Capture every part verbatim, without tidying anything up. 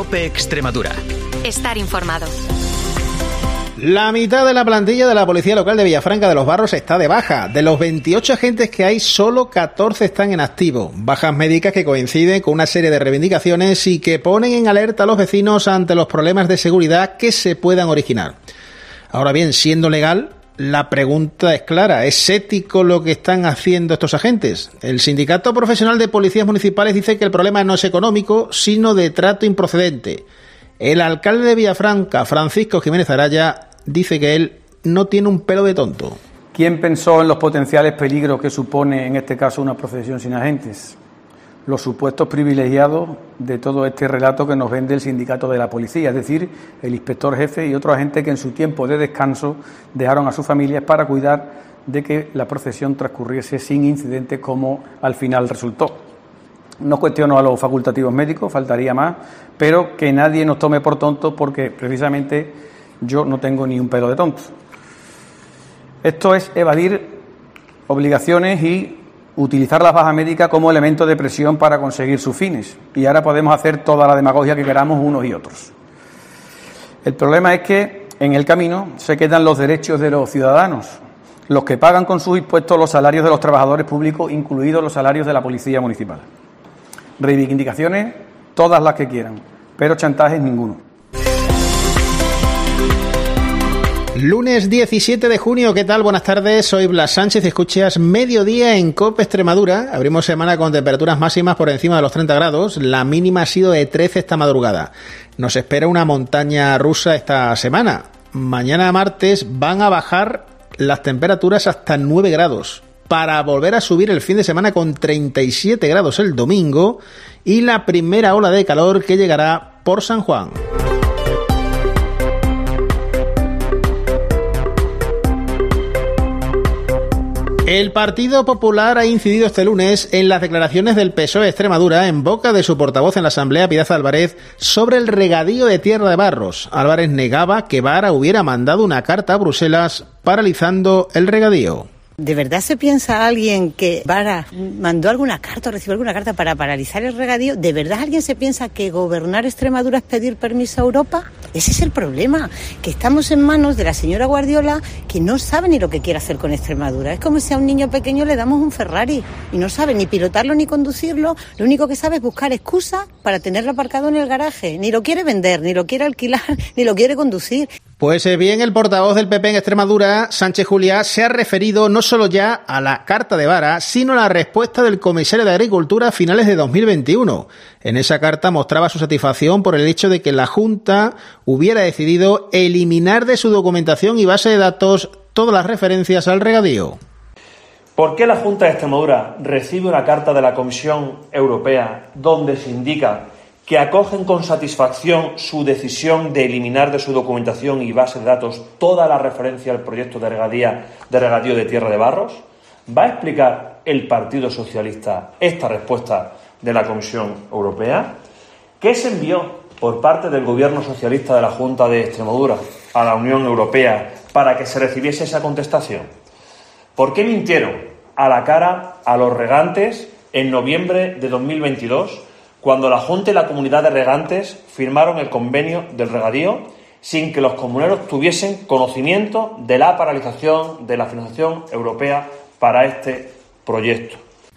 COPE Extremadura. Estar informado. La mitad de la plantilla de la Policía Local de Villafranca de los Barros está de baja. De los veintiocho agentes que hay, solo catorce están en activo. Bajas médicas que coinciden con una serie de reivindicaciones y que ponen en alerta a los vecinos ante los problemas de seguridad que se puedan originar. Ahora bien, siendo legal, la pregunta es clara. ¿Es ético lo que están haciendo estos agentes? El Sindicato Profesional de Policías Municipales dice que el problema no es económico, sino de trato improcedente. El alcalde de Villafranca, Francisco Jiménez Araya, dice que él no tiene un pelo de tonto. ¿Quién pensó en los potenciales peligros que supone, en este caso, una procesión sin agentes? Los supuestos privilegiados de todo este relato que nos vende el sindicato de la policía, es decir, el inspector jefe y otros agentes que en su tiempo de descanso dejaron a sus familias para cuidar de que la procesión transcurriese sin incidentes como al final resultó. No cuestiono a los facultativos médicos, faltaría más, pero que nadie nos tome por tontos porque precisamente yo no tengo ni un pelo de tonto. Esto es evadir obligaciones y utilizar las bajas médicas como elemento de presión para conseguir sus fines. Y ahora podemos hacer toda la demagogia que queramos unos y otros. El problema es que en el camino se quedan los derechos de los ciudadanos, los que pagan con sus impuestos los salarios de los trabajadores públicos, incluidos los salarios de la Policía Municipal. Reivindicaciones, todas las que quieran, pero chantajes ninguno. Lunes diecisiete de junio, ¿qué tal? Buenas tardes, soy Blas Sánchez, escuchas Mediodía en COPE Extremadura. Abrimos semana con temperaturas máximas por encima de los treinta grados, la mínima ha sido de trece esta madrugada. Nos espera una montaña rusa esta semana. Mañana martes van a bajar las temperaturas hasta nueve grados, para volver a subir el fin de semana con treinta y siete grados el domingo y la primera ola de calor que llegará por San Juan. El Partido Popular ha incidido este lunes en las declaraciones del P S O E Extremadura en boca de su portavoz en la Asamblea, Piedad Álvarez, sobre el regadío de Tierra de Barros. Álvarez negaba que Vara hubiera mandado una carta a Bruselas paralizando el regadío. ¿De verdad se piensa alguien que Vara mandó alguna carta o recibió alguna carta para paralizar el regadío? ¿De verdad alguien se piensa que gobernar Extremadura es pedir permiso a Europa? Ese es el problema, que estamos en manos de la señora Guardiola, que no sabe ni lo que quiere hacer con Extremadura. Es como si a un niño pequeño le damos un Ferrari y no sabe ni pilotarlo ni conducirlo, lo único que sabe es buscar excusas para tenerlo aparcado en el garaje. Ni lo quiere vender, ni lo quiere alquilar, ni lo quiere conducir. Pues bien, el portavoz del P P en Extremadura, Sánchez Juliá, se ha referido no solo ya a la carta de Vara, sino a la respuesta del comisario de Agricultura a finales de dos mil veintiuno. En esa carta mostraba su satisfacción por el hecho de que la Junta hubiera decidido eliminar de su documentación y base de datos todas las referencias al regadío. ¿Por qué la Junta de Extremadura recibe una carta de la Comisión Europea donde se indica que acogen con satisfacción su decisión de eliminar de su documentación y base de datos toda la referencia al proyecto de regadío de, regadío de Tierra de Barros? ¿Va a explicar el Partido Socialista esta respuesta de la Comisión Europea? ¿Qué se envió por parte del Gobierno Socialista de la Junta de Extremadura a la Unión Europea para que se recibiese esa contestación? ¿Por qué mintieron a la cara a los regantes en noviembre de dos mil veintidós, cuando la Junta y la Comunidad de Regantes firmaron el convenio del regadío sin que los comuneros tuviesen conocimiento de la paralización de la financiación europea para este proyecto?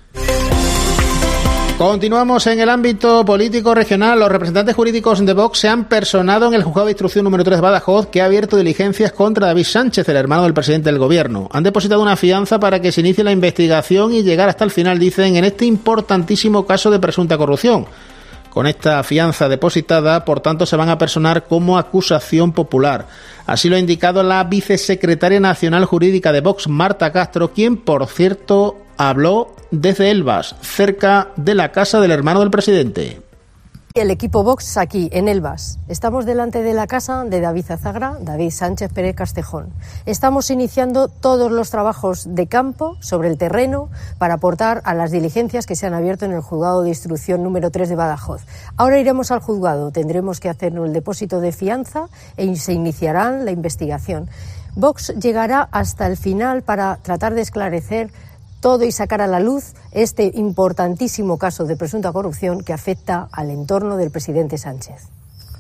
Continuamos en el ámbito político regional. Los representantes jurídicos de Vox se han personado en el juzgado de instrucción número tres de Badajoz, que ha abierto diligencias contra David Sánchez, el hermano del presidente del gobierno. Han depositado una fianza para que se inicie la investigación y llegar hasta el final, dicen, en este importantísimo caso de presunta corrupción. Con esta fianza depositada, por tanto, se van a personar como acusación popular. Así lo ha indicado la vicesecretaria nacional jurídica de Vox, Marta Castro, quien, por cierto, habló desde Elvas, cerca de la casa del hermano del presidente. El equipo Vox aquí, en Elvas. Estamos delante de la casa de David Azagra, David Sánchez Pérez Castejón. Estamos iniciando todos los trabajos de campo sobre el terreno para aportar a las diligencias que se han abierto en el juzgado de instrucción número tres de Badajoz. Ahora iremos al juzgado, tendremos que hacer el depósito de fianza e se iniciará la investigación. Vox llegará hasta el final para tratar de esclarecer todo y sacar a la luz este importantísimo caso de presunta corrupción que afecta al entorno del presidente Sánchez.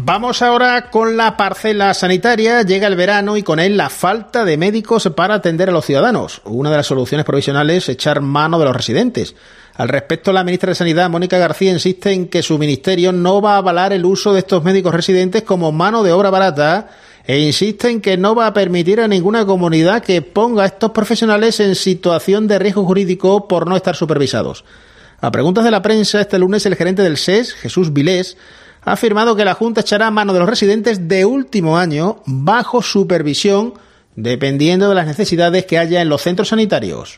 Vamos ahora con la parcela sanitaria. Llega el verano y con él la falta de médicos para atender a los ciudadanos. Una de las soluciones provisionales es echar mano de los residentes. Al respecto, la ministra de Sanidad, Mónica García, insiste en que su ministerio no va a avalar el uso de estos médicos residentes como mano de obra barata e insiste en que no va a permitir a ninguna comunidad que ponga a estos profesionales en situación de riesgo jurídico por no estar supervisados. A preguntas de la prensa, este lunes el gerente del S E S, Jesús Vilés, ha afirmado que la Junta echará mano de los residentes de último año bajo supervisión, dependiendo de las necesidades que haya en los centros sanitarios.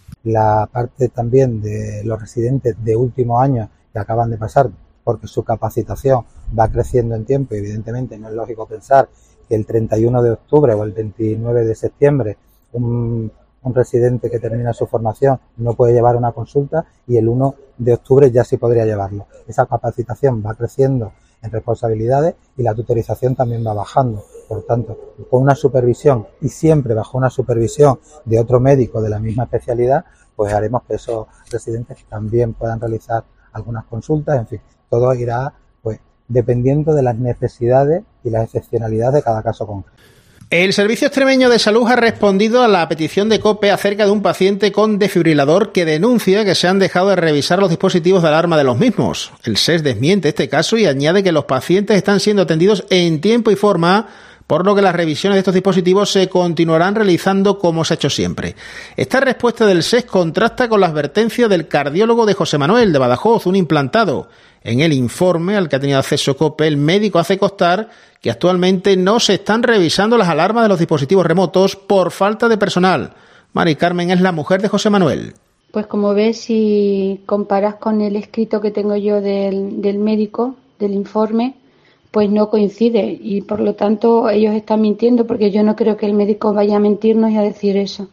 La parte también de los residentes de último año que acaban de pasar, porque su capacitación va creciendo en tiempo, y evidentemente no es lógico pensar que el treinta y uno de octubre o el veintinueve de septiembre un, un residente que termina su formación no puede llevar una consulta y el uno de octubre ya sí podría llevarlo. Esa capacitación va creciendo en responsabilidades y la tutorización también va bajando. Por tanto, con una supervisión y siempre bajo una supervisión de otro médico de la misma especialidad, pues haremos que esos residentes también puedan realizar algunas consultas. En fin, todo irá pues dependiendo de las necesidades y las excepcionalidades de cada caso concreto. El Servicio Extremeño de Salud ha respondido a la petición de COPE acerca de un paciente con desfibrilador que denuncia que se han dejado de revisar los dispositivos de alarma de los mismos. El S E S desmiente este caso y añade que los pacientes están siendo atendidos en tiempo y forma, por lo que las revisiones de estos dispositivos se continuarán realizando como se ha hecho siempre. Esta respuesta del S E S contrasta con la advertencia del cardiólogo de José Manuel de Badajoz, un implantado. En el informe al que ha tenido acceso COPE, el médico hace constar que actualmente no se están revisando las alarmas de los dispositivos remotos por falta de personal. Mari Carmen es la mujer de José Manuel. Pues como ves, si comparas con el escrito que tengo yo del, del médico, del informe, pues no coincide y por lo tanto ellos están mintiendo, porque yo no creo que el médico vaya a mentirnos y a decir eso.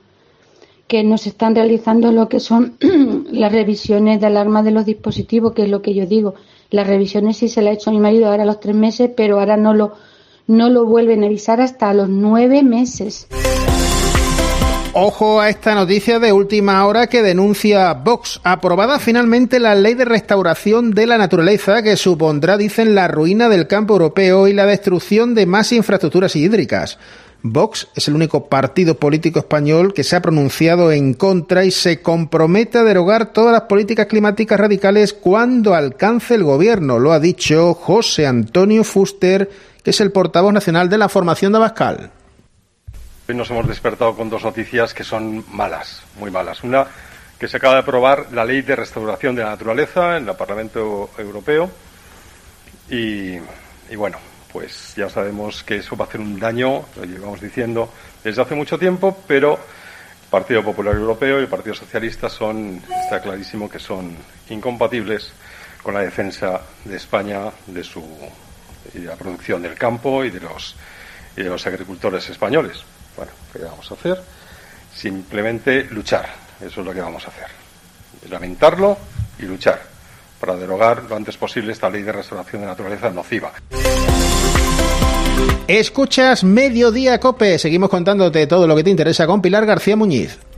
Que no se están realizando lo que son las revisiones de alarma de los dispositivos, que es lo que yo digo. Las revisiones sí se las ha hecho a mi marido ahora a los tres meses, pero ahora no lo, no lo vuelven a avisar hasta a los nueve meses. Ojo a esta noticia de última hora que denuncia Vox. Aprobada finalmente la Ley de Restauración de la Naturaleza, que supondrá, dicen, la ruina del campo europeo y la destrucción de más infraestructuras hídricas. Vox es el único partido político español que se ha pronunciado en contra y se compromete a derogar todas las políticas climáticas radicales cuando alcance el gobierno. Lo ha dicho José Antonio Fuster, que es el portavoz nacional de la formación de Abascal. Hoy nos hemos despertado con dos noticias que son malas, muy malas. Una, que se acaba de aprobar la Ley de Restauración de la Naturaleza en el Parlamento Europeo y, y bueno, pues ya sabemos que eso va a hacer un daño, lo llevamos diciendo desde hace mucho tiempo, pero el Partido Popular Europeo y el Partido Socialista son, está clarísimo que son incompatibles con la defensa de España, de su y de la producción del campo y de los y de los agricultores españoles. Bueno, ¿qué vamos a hacer? Simplemente luchar, eso es lo que vamos a hacer. Lamentarlo y luchar para derogar lo antes posible esta Ley de Restauración de la Naturaleza nociva. Escuchas Mediodía COPE. Seguimos contándote todo lo que te interesa con Pilar García Muñiz.